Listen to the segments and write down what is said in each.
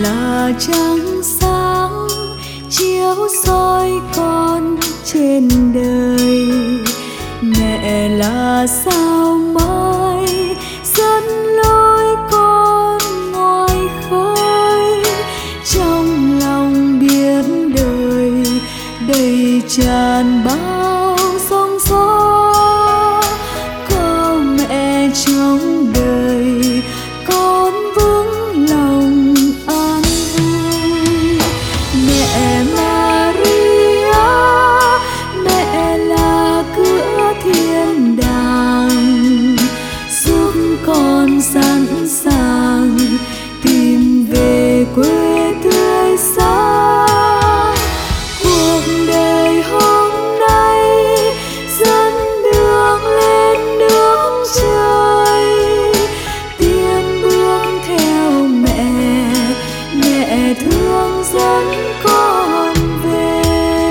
là trăng sáng chiếu soi con trên đời, mẹ là sao mai dẫn lối con ngoài khơi. Trong lòng biển đời đầy tràn bao sóng gió, có mẹ trong đời con vững lòng an vui. Mẹ Maria, mẹ là cửa thiên đàng, giúp con sẵn sàng tìm về quê tươi sáng. Cuộc đời hôm nay dẫn đường lên nước trời, tiến bước theo mẹ, mẹ thương dẫn con về.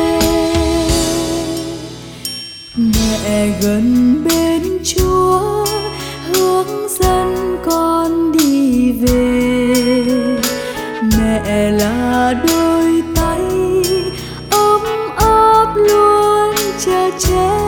Mẹ gần bên Chúa hướng dẫn con đi về, mẹ là đôi tay ấm áp luôn chở che.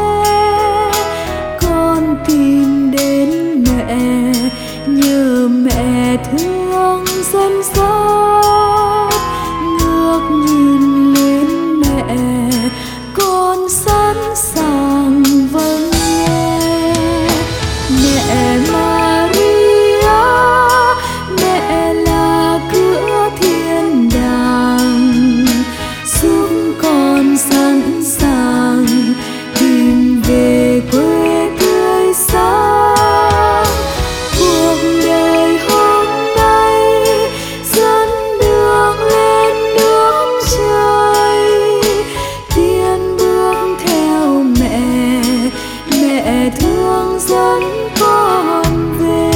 Con tìm đến mẹ, nhờ mẹ thương dẫn dắt, ngước nhìn lên mẹ con sẵn sàng vâng nghe. Mẹ Maria, mẹ là cửa thiên đàng, giúp con sẵn sàng tìm về quê tươi sáng. Cuộc đời hôm nay dẫn đường lên nước trời, tiến bước theo mẹ, mẹ thương dẫn con về.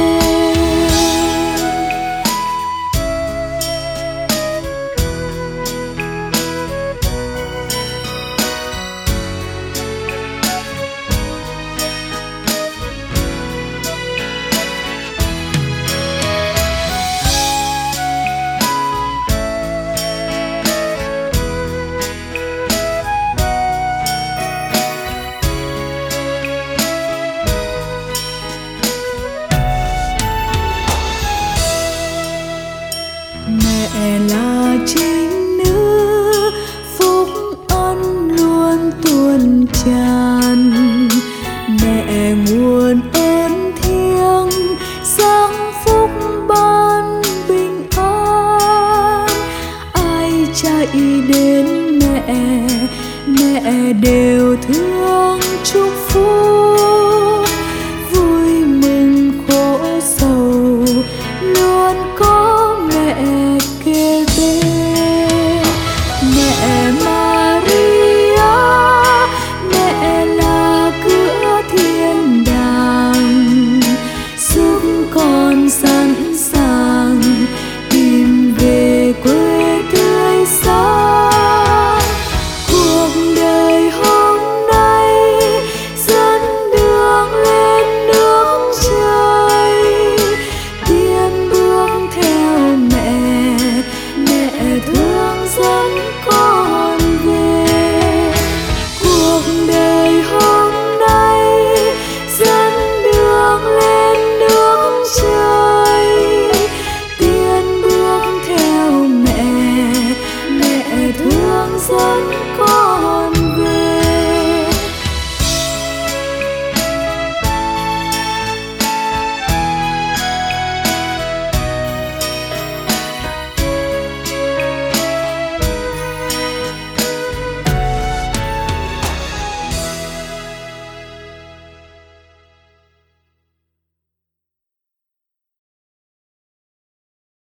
Mẹ là trinh nữ phúc ân luôn tuôn tràn, mẹ nguồn ơn thiêng giáng phúc ban bình an. Ai chạy đến mẹ, mẹ đều thương chúc phúc.